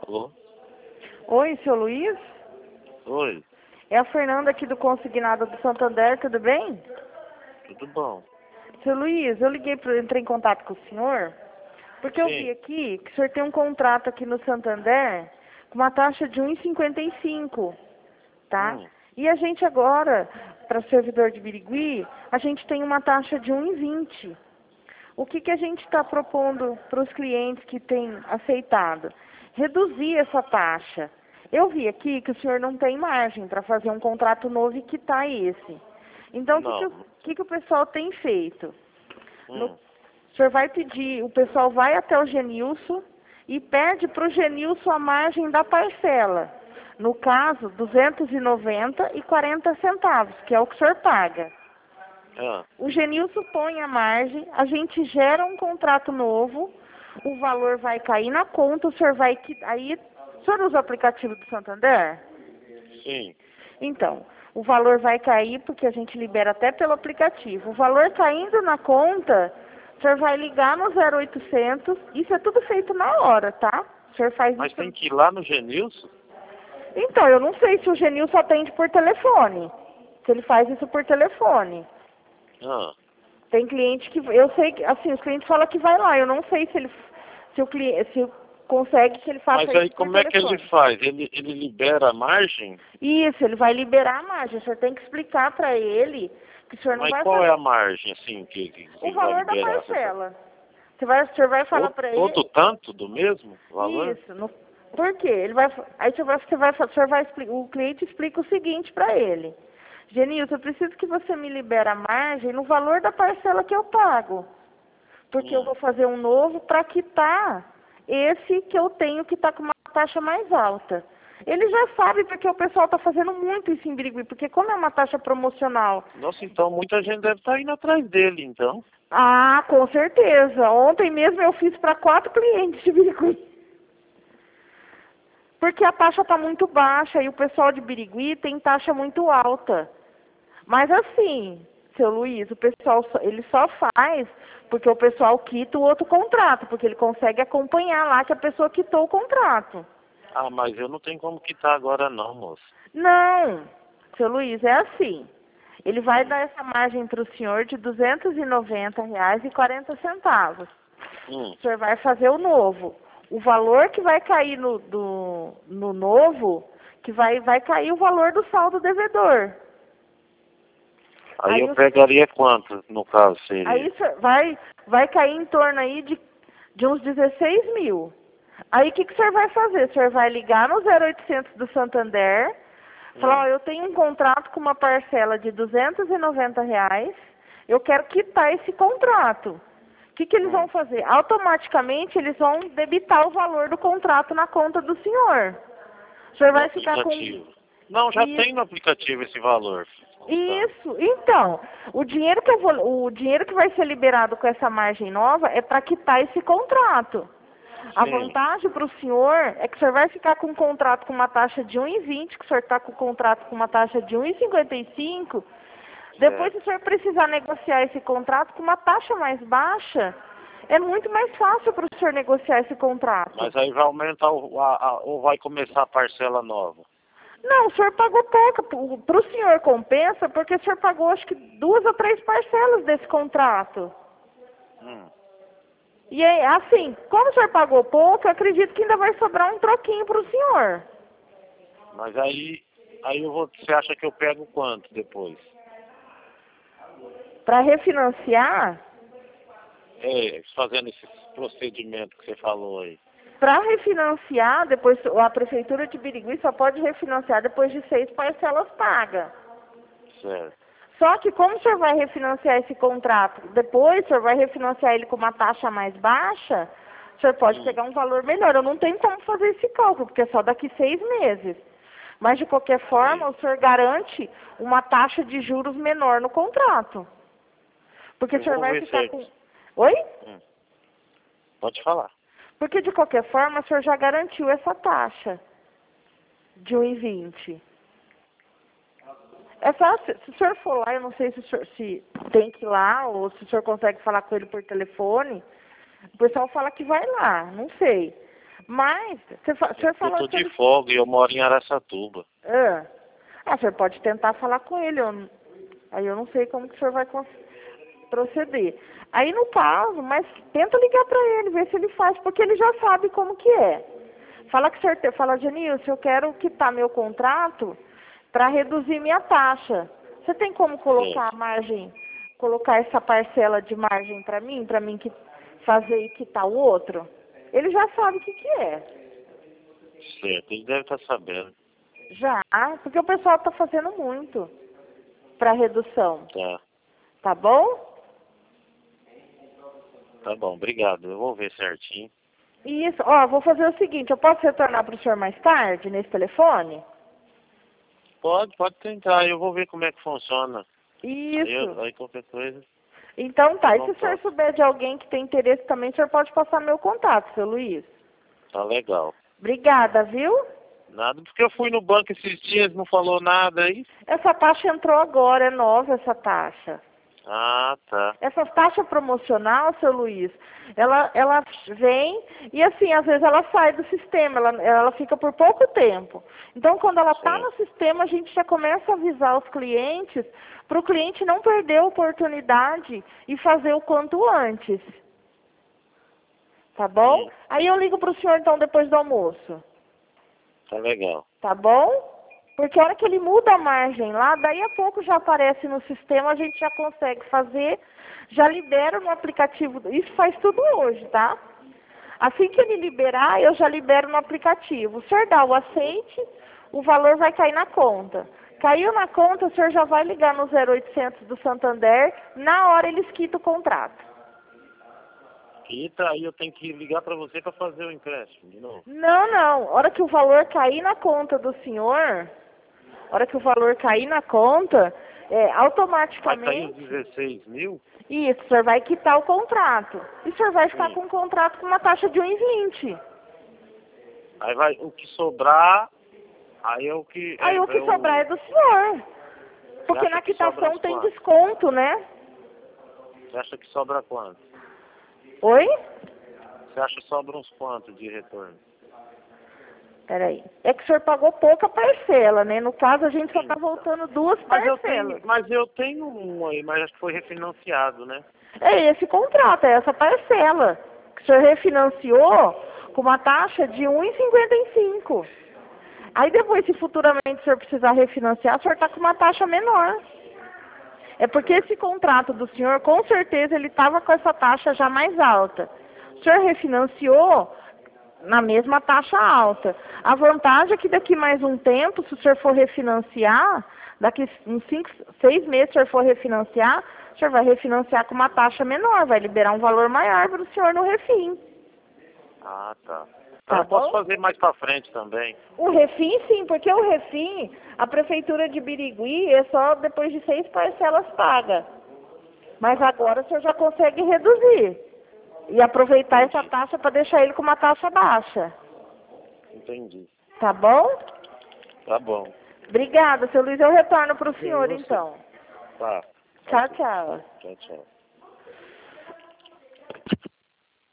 Alô? Oi, seu Luiz? Oi, É a Fernanda aqui do Consignado do Santander, tudo bem? tudo bom? Seu Luiz, eu entrei em contato com o senhor, porque eu vi Sim. aqui que o senhor tem um contrato aqui no Santander com uma taxa de 1,55, tá? Hum, E a gente agora, para servidor de Birigui, a gente tem uma taxa de 1,20. O que a gente está propondo para os clientes que têm aceitado? Reduzir essa taxa. Eu vi aqui que o senhor não tem margem para fazer um contrato novo e quitar esse. Então, não. o pessoal tem feito? Hum, O senhor vai pedir, o pessoal vai até o Genilson e pede para o Genilson a margem da parcela. No caso, 290,40 centavos, que é o que o senhor paga. ah, O Genilson põe a margem, a gente gera um contrato novo, o valor vai cair na conta, o senhor vai... Aí, o senhor usa o aplicativo do Santander? sim. Então, o valor vai cair porque a gente libera até pelo aplicativo. O valor caindo na conta, o senhor vai ligar no 0800, isso é tudo feito na hora, tá? O senhor faz Mas isso... tem que ir lá no Genilson? Então, eu não sei se o Genilson atende por telefone, se ele faz isso por telefone. Ah, Tem cliente que, eu sei que, assim, os clientes falam que vai lá, eu não sei se ele, se o cliente, se consegue que ele faça mas aí isso por como é que telefone. ele faz? Ele libera a margem? Isso, ele vai liberar a margem, o senhor tem que explicar para ele que o senhor não Mas vai qual é fazer a margem, assim, o que vai valor da liberar? parcela. O senhor vai falar para ele, Todo tanto do mesmo valor? isso, por quê? Ele vai, aí o cliente explica o seguinte para ele: Genilson, eu preciso que você me libere a margem no valor da parcela que eu pago. Porque eu vou fazer um novo para quitar esse que eu tenho que está com uma taxa mais alta. Ele já sabe porque o pessoal está fazendo muito isso em Birigui, porque como é uma taxa promocional. Nossa, então muita gente deve estar indo atrás dele, então. Ah, com certeza. Ontem mesmo eu fiz para 4 clientes de Birigui. Porque a taxa está muito baixa e o pessoal de Birigui tem taxa muito alta. Mas assim, seu Luiz, o pessoal ele só faz porque o pessoal quita o outro contrato, porque ele consegue acompanhar lá que a pessoa quitou o contrato. Ah, mas eu não tenho como quitar agora não, moço. Não, seu Luiz, é assim. Ele vai dar essa margem para o senhor de R$ 290,40. Hum, O senhor vai fazer o novo. O valor que vai cair no novo, que vai cair o valor do saldo devedor. aí eu Aí pegaria quanto, no caso, seria? Aí vai cair em torno aí de uns 16 mil. Aí o que o senhor vai fazer? O senhor vai ligar no 0800 do Santander, falar, ó, eu tenho um contrato com uma parcela de R$ 290, eu quero quitar esse contrato. O que eles vão fazer? Automaticamente eles vão debitar o valor do contrato na conta do senhor. O senhor No vai ficar com... aplicativo. Não, já tem no aplicativo esse valor. Isso, então, o dinheiro que vai ser liberado com essa margem nova é para quitar esse contrato. A Sim, vantagem para o senhor é que o senhor vai ficar com um contrato com uma taxa de 1,20, que o senhor está com um contrato com uma taxa de 1,55. Depois, se o senhor precisar negociar esse contrato com uma taxa mais baixa, é muito mais fácil para o senhor negociar esse contrato. mas aí vai aumentar ou vai começar a parcela nova? Não, o senhor pagou pouco. Para o senhor compensa, porque o senhor pagou acho que 2 ou 3 parcelas desse contrato. Hum. E aí, assim, como o senhor pagou pouco, eu acredito que ainda vai sobrar um troquinho para o senhor. Mas aí você acha que eu pego quanto depois? Para refinanciar, É, fazendo esse procedimento que você falou aí. depois a Prefeitura de Birigui só pode refinanciar depois de 6 parcelas pagas. Certo. Só que como o senhor vai refinanciar esse contrato, depois o senhor vai refinanciar ele com uma taxa mais baixa, o senhor pode pegar um valor melhor. Eu não tenho como fazer esse cálculo, porque é só daqui 6 meses. Mas de qualquer forma, o senhor garante uma taxa de juros menor no contrato. Porque o Eu senhor vou vai ver ficar se... com... Oi? Pode falar. Porque de qualquer forma, o senhor já garantiu essa taxa de 1,20. É fácil. Se o senhor for lá, eu não sei se tem que ir lá ou se o senhor consegue falar com ele por telefone. O pessoal fala que vai lá, não sei. Mas, o senhor Eu falou tô que de ele... folga e eu moro em Araçatuba. o senhor pode tentar falar com ele. Aí eu não sei como que o senhor vai proceder. Aí no caso, mas tenta ligar para ele, ver se ele faz, porque ele já sabe como que é. Fala que o senhor, fala, Genilson, eu quero quitar meu contrato para reduzir minha taxa. Você tem como colocar a margem, colocar essa parcela de margem para mim fazer e quitar o outro? Ele já sabe o que é. Certo, ele deve estar sabendo. Já, porque o pessoal está fazendo muito para redução. Tá. Tá bom? Tá bom, obrigado. Eu vou ver certinho. Isso, vou fazer o seguinte, eu posso retornar para o senhor mais tarde, nesse telefone? Pode tentar, eu vou ver como é que funciona. Isso. Aí qualquer coisa. Então tá, e Não se o senhor posso. souber de alguém que tem interesse também, o senhor pode passar meu contato, seu Luiz. Tá legal. Obrigada, viu? Nada, porque eu fui no banco esses dias, não falou nada aí. Essa taxa entrou agora, é nova essa taxa. Ah, tá. Essa taxa promocional, seu Luiz, ela vem e assim, às vezes ela sai do sistema, ela fica por pouco tempo. Então, quando ela está no sistema, a gente já começa a avisar os clientes para o cliente não perder a oportunidade e fazer o quanto antes. Tá bom? Sim. Aí eu ligo para o senhor então depois do almoço. Tá legal. Tá bom? Porque a hora que ele muda a margem lá, daí a pouco já aparece no sistema, a gente já consegue fazer, já libera no aplicativo. Isso faz tudo hoje, tá? Assim que ele liberar, eu já libero no aplicativo. O senhor dá o aceite, o valor vai cair na conta. Caiu na conta, o senhor já vai ligar no 0800 do Santander, na hora eles quitam o contrato. E tá aí, eu tenho que ligar pra você pra fazer o empréstimo de novo. Não. A hora que o valor cair na conta do senhor, automaticamente... Vai cair os 16 mil? Isso, o senhor vai quitar o contrato. E o senhor vai ficar com um contrato com uma taxa de 1,20. Aí vai, o que sobrar, aí é o que... Aí o que sobrar é do senhor. Porque acha na que sobra quitação uns tem quantos? desconto, né? Você acha que sobra quanto? Oi? Você acha que sobra uns quantos de retorno? Peraí. É que o senhor pagou pouca parcela, né? No caso, a gente só está voltando duas parcelas. Mas eu tenho um aí, mas acho que foi refinanciado, né? É esse contrato, é essa parcela. Que o senhor refinanciou com uma taxa de 1,55. Aí depois, se futuramente o senhor precisar refinanciar, o senhor está com uma taxa menor. É porque esse contrato do senhor, com certeza, ele estava com essa taxa já mais alta. O senhor refinanciou na mesma taxa alta. A vantagem é que daqui mais um tempo, se o senhor for refinanciar, daqui uns 6 meses, se o senhor for refinanciar, o senhor vai refinanciar com uma taxa menor, vai liberar um valor maior para o senhor no refim. Ah, tá. Tá Eu posso bom? fazer mais pra frente também. O refim, sim, porque o refim, a prefeitura de Birigui é só depois de 6 parcelas paga. Mas agora o senhor já consegue reduzir. E aproveitar essa taxa para deixar ele com uma taxa baixa. Entendi. Tá bom? Tá bom. Obrigada, seu Luiz. Eu retorno para o senhor, então. Tá. Tchau, tchau. Tchau, tchau.